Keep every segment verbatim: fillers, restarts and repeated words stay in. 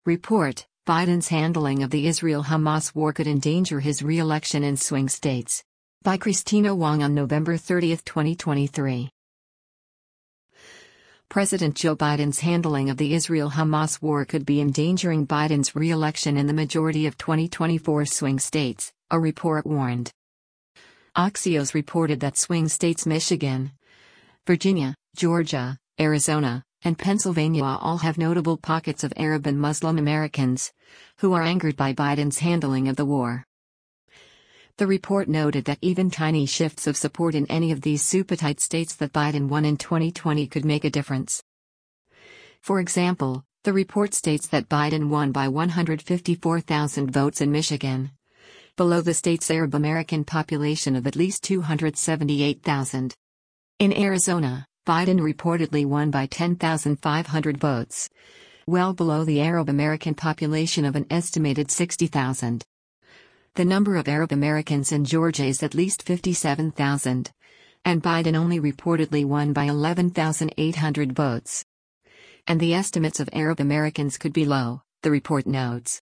Report: Biden's handling of the Israel-Hamas war could endanger his re-election in swing states. By Christina Wong on November thirtieth, twenty twenty-three. President Joe Biden's handling of the Israel-Hamas war could be endangering Biden's re-election in the majority of twenty twenty-four swing states, a report warned. Axios reported that swing states Michigan, Virginia, Georgia, Arizona, and Pennsylvania all have notable pockets of Arab and Muslim Americans who are angered by Biden's handling of the war. The report noted that even tiny shifts of support in any of these super-tight states that Biden won in twenty twenty could make a difference. For example, the report states that Biden won by one hundred fifty-four thousand votes in Michigan, below the state's Arab American population of at least two hundred seventy-eight thousand. In Arizona, Biden reportedly won by ten thousand five hundred votes, well below the Arab American population of an estimated sixty thousand. The number of Arab Americans in Georgia is at least fifty-seven thousand, and Biden only reportedly won by eleven thousand eight hundred votes. And the estimates of Arab Americans could be low, the report notes.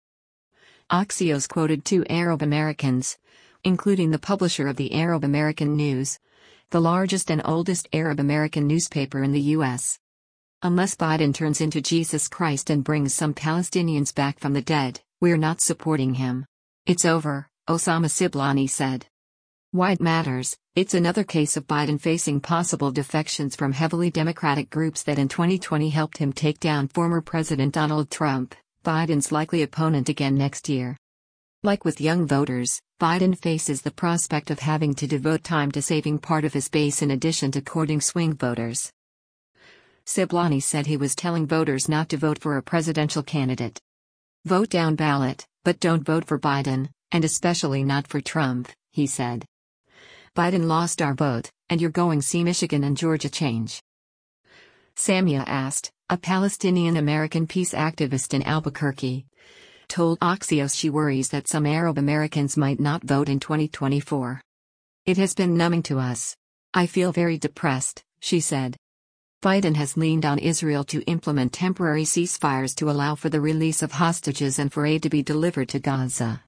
Axios quoted two Arab Americans, including the publisher of the Arab American News, the largest and oldest Arab American newspaper in the U S. Unless Biden turns into Jesus Christ and brings some Palestinians back from the dead, we're not supporting him. It's over, Osama Siblani said. Why it matters: it's another case of Biden facing possible defections from heavily Democratic groups that in twenty twenty helped him take down former President Donald Trump, Biden's likely opponent again next year. Like with young voters, Biden faces the prospect of having to devote time to saving part of his base in addition to courting swing voters. Siblani said he was telling voters not to vote for a presidential candidate. Vote down ballot, but don't vote for Biden, and especially not for Trump, he said. Biden lost our vote, and you're going to see Michigan and Georgia change. Samia Ast, a Palestinian-American peace activist in Albuquerque, told Axios she worries that some Arab Americans might not vote in twenty twenty-four. It has been numbing to us. I feel very depressed, she said. Biden has leaned on Israel to implement temporary ceasefires to allow for the release of hostages and for aid to be delivered to Gaza.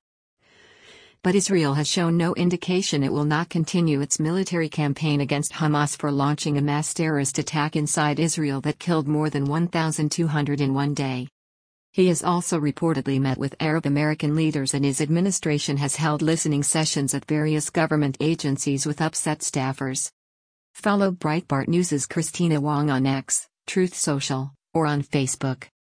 But Israel has shown no indication it will not continue its military campaign against Hamas for launching a mass terrorist attack inside Israel that killed more than one thousand two hundred in one day. He has also reportedly met with Arab American leaders, and his administration has held listening sessions at various government agencies with upset staffers. Follow Breitbart News' Christina Wong on X, Truth Social, or on Facebook.